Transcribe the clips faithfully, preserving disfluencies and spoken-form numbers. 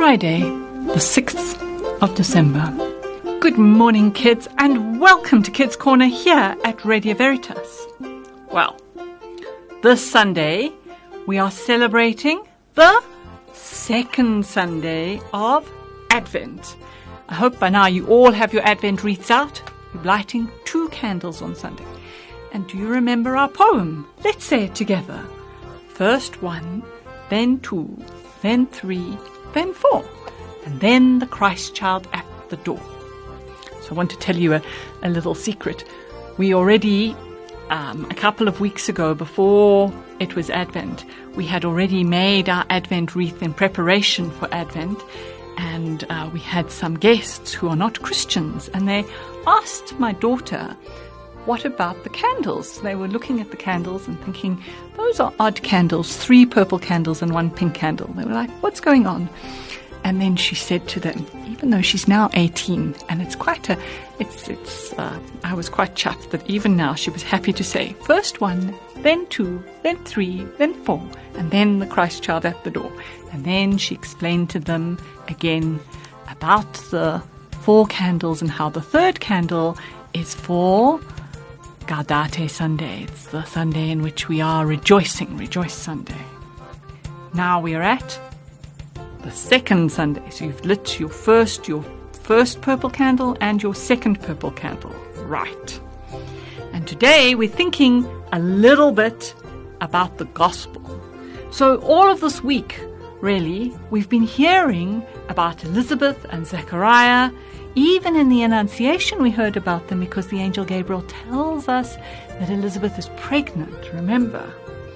Friday, the sixth of December. Good morning, kids, and welcome to Kids Corner here at Radio Veritas. Well, this Sunday we are celebrating the second Sunday of Advent. I hope by now you all have your Advent wreaths out. You're lighting two candles on Sunday. And do you remember our poem? Let's say it together. First one, then two, then three, then four, and then the Christ child at the door. So I want to tell you a, a little secret. We already, um, a couple of weeks ago, before it was Advent, we had already made our Advent wreath in preparation for Advent, and uh, we had some guests who are not Christians, and they asked my daughter, what about the candles? They were looking at the candles and thinking, those are odd candles, three purple candles and one pink candle. They were like, what's going on? And then she said to them, even though she's now eighteen, and it's quite a, it's, it's, uh, I was quite chuffed that even now she was happy to say, first one, then two, then three, then four, and then the Christ child at the door. And then she explained to them again about the four candles and how the third candle is for Gaudete Sunday. It's the Sunday in which we are rejoicing, Rejoice Sunday. Now we are at the second Sunday. So you've lit your first, your first purple candle and your second purple candle. Right. And today we're thinking a little bit about the gospel. So all of this week, really, we've been hearing about Elizabeth and Zechariah. Even in the Annunciation we heard about them because the angel Gabriel tells us that Elizabeth is pregnant, remember?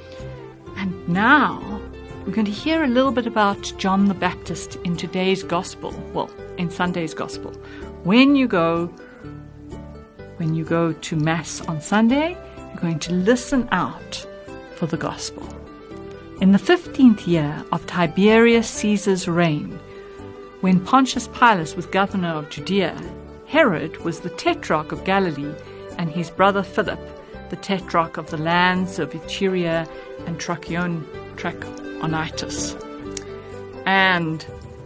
And now we're going to hear a little bit about John the Baptist in today's gospel, well, in Sunday's gospel. When you go, when you go to Mass on Sunday, you're going to listen out for the gospel. In the fifteenth year of Tiberius Caesar's reign, when Pontius Pilate was governor of Judea, Herod was the tetrarch of Galilee, and his brother Philip, the tetrarch of the lands of Iturea and Trachonitis. And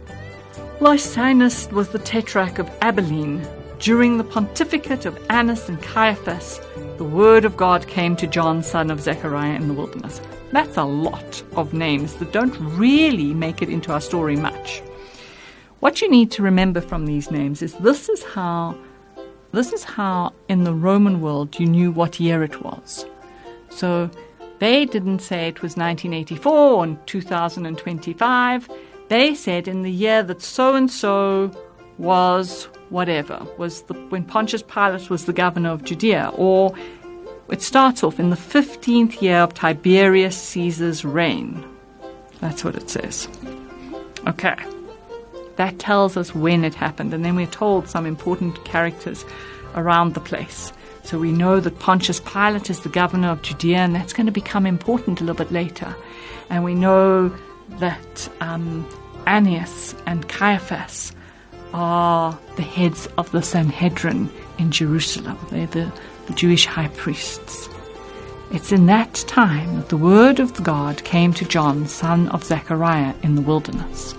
Lysinus was the tetrarch of Abilene. During the pontificate of Annas and Caiaphas, the word of God came to John, son of Zechariah, in the wilderness. That's a lot of names that don't really make it into our story much. What you need to remember from these names is this is how this is how in the Roman world you knew what year it was. So they didn't say it was nineteen eighty-four or two thousand twenty-five. They said in the year that so-and-so was whatever, was the, when Pontius Pilate was the governor of Judea, or it starts off in the fifteenth year of Tiberius Caesar's reign. That's what it says. Okay. That tells us when it happened, and then we're told some important characters around the place. So we know that Pontius Pilate is the governor of Judea, and that's going to become important a little bit later. And we know that um, Annas and Caiaphas are the heads of the Sanhedrin in Jerusalem. They're the, the Jewish high priests. It's in that time that the word of God came to John, son of Zechariah, in the wilderness.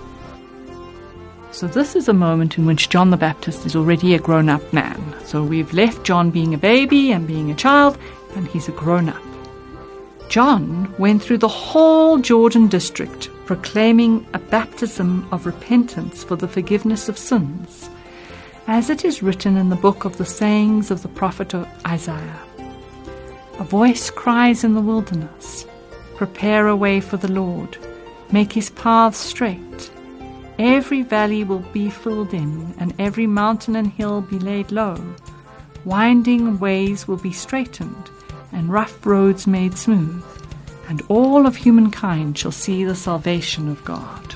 So this is a moment in which John the Baptist is already a grown-up man. So we've left John being a baby and being a child, and he's a grown-up. John went through the whole Jordan district proclaiming a baptism of repentance for the forgiveness of sins, as it is written in the book of the sayings of the prophet Isaiah. A voice cries in the wilderness, prepare a way for the Lord, make his paths straight. Every valley will be filled in, and every mountain and hill be laid low. Winding ways will be straightened, and rough roads made smooth, and all of humankind shall see the salvation of God.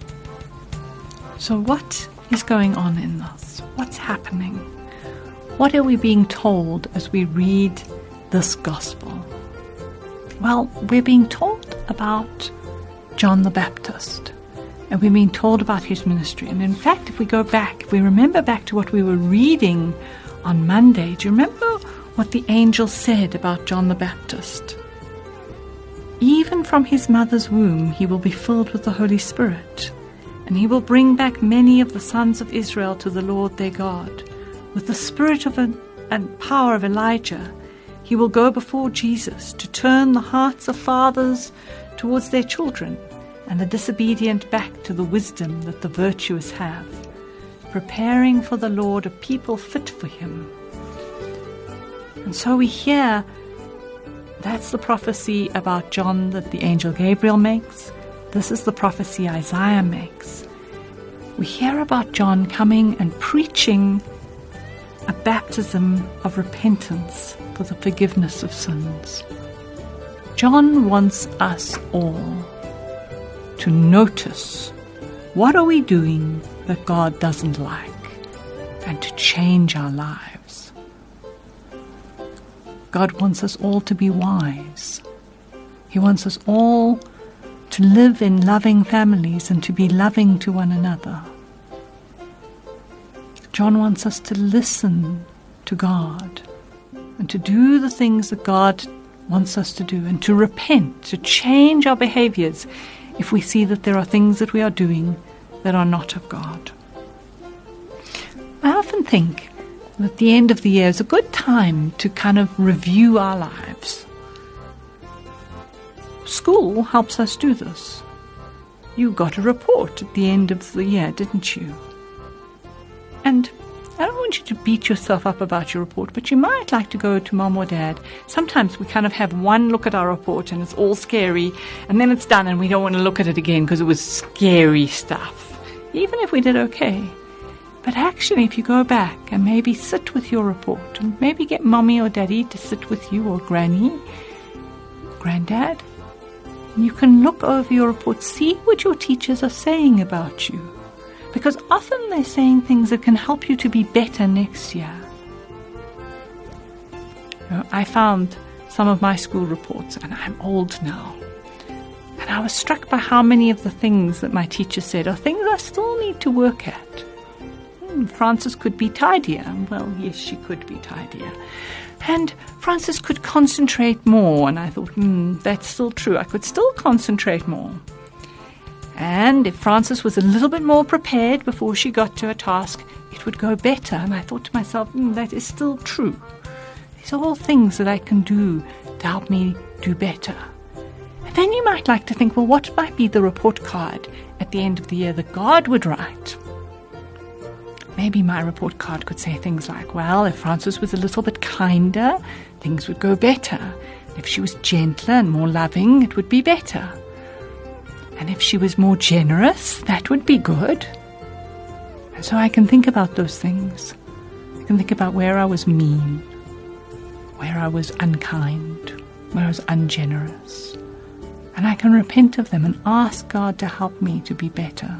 So what is going on in this? What's happening? What are we being told as we read this gospel? Well, we're being told about John the Baptist. And we're being told about his ministry. And in fact, if we go back, if we remember back to what we were reading on Monday, do you remember what the angel said about John the Baptist? Even from his mother's womb he will be filled with the Holy Spirit, And he will bring back many of the sons of Israel to the Lord their God. With the spirit of an, and power of Elijah, he will go before Jesus to turn the hearts of fathers towards their children, and the disobedient back to the wisdom that the virtuous have, preparing for the Lord a people fit for him. And so we hear that's the prophecy about John that the angel Gabriel makes. This is the prophecy Isaiah makes. We hear about John coming and preaching a baptism of repentance for the forgiveness of sins. John wants us all to notice what are we doing that God doesn't like, and to change our lives. God wants us all to be wise. He wants us all to live in loving families and to be loving to one another. John wants us to listen to God and to do the things that God wants us to do, and to repent, to change our behaviors if we see that there are things that we are doing that are not of God. I often think that the end of the year is a good time to kind of review our lives. School helps us do this. You got a report at the end of the year, didn't you? And I don't want you to beat yourself up about your report, but you might like to go to mom or dad. Sometimes we kind of have one look at our report and it's all scary, and then it's done and we don't want to look at it again because it was scary stuff, even if we did okay. But actually, if you go back and maybe sit with your report, and maybe get mommy or daddy to sit with you, or granny, granddad, you can look over your report, see what your teachers are saying about you. Because often they're saying things that can help you to be better next year. You know, I found some of my school reports, and I'm old now, and I was struck by how many of the things that my teacher said are things I still need to work at. Hmm, Frances could be tidier. Well, yes, she could be tidier. And Frances could concentrate more, and I thought, hmm, that's still true. I could still concentrate more. And if Frances was a little bit more prepared before she got to a task, it would go better. And I thought to myself, mm, that is still true. These are all things that I can do to help me do better. And then you might like to think, well, what might be the report card at the end of the year that God would write? Maybe my report card could say things like, well, if Frances was a little bit kinder, things would go better. If she was gentler and more loving, it would be better. And if she was more generous, that would be good. And so I can think about those things. I can think about where I was mean, where I was unkind, where I was ungenerous. And I can repent of them and ask God to help me to be better.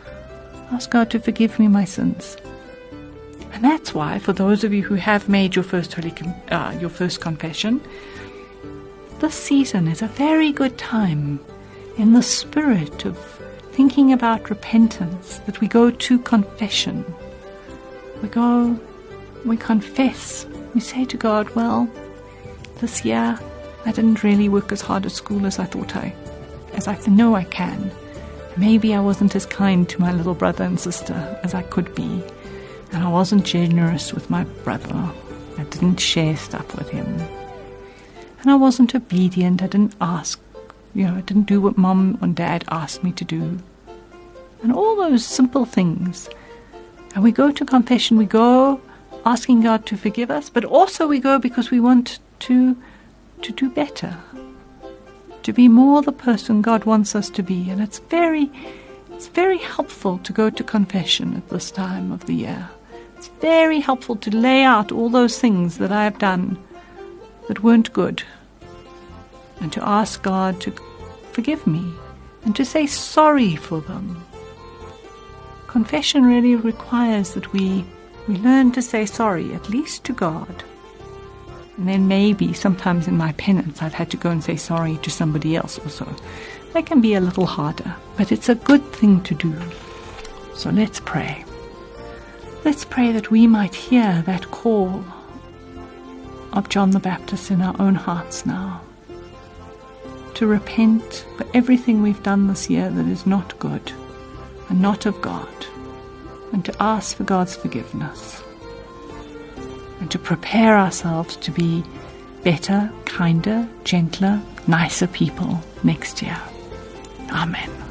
Ask God to forgive me my sins. And that's why, for those of you who have made your first holy, uh, your first confession, this season is a very good time, in the spirit of thinking about repentance, that we go to confession. We go, we confess. We say to God, well, this year I didn't really work as hard at school as I thought I, as I know I can. Maybe I wasn't as kind to my little brother and sister as I could be. And I wasn't generous with my brother. I didn't share stuff with him. And I wasn't obedient. I didn't ask. You know, I didn't do what mom and dad asked me to do. And all those simple things. And we go to confession. We go asking God to forgive us, but also we go because we want to, to do better. To be more the person God wants us to be. And it's very, it's very helpful to go to confession at this time of the year. It's very helpful to lay out all those things that I have done that weren't good, and to ask God to forgive me and to say sorry for them. Confession really requires that we, we learn to say sorry, at least to God. And then maybe sometimes in my penance I've had to go and say sorry to somebody else also. That can be a little harder, but it's a good thing to do. So let's pray. Let's pray that we might hear that call of John the Baptist in our own hearts now, to repent for everything we've done this year that is not good, and not of God, and to ask for God's forgiveness, and to prepare ourselves to be better, kinder, gentler, nicer people next year. Amen.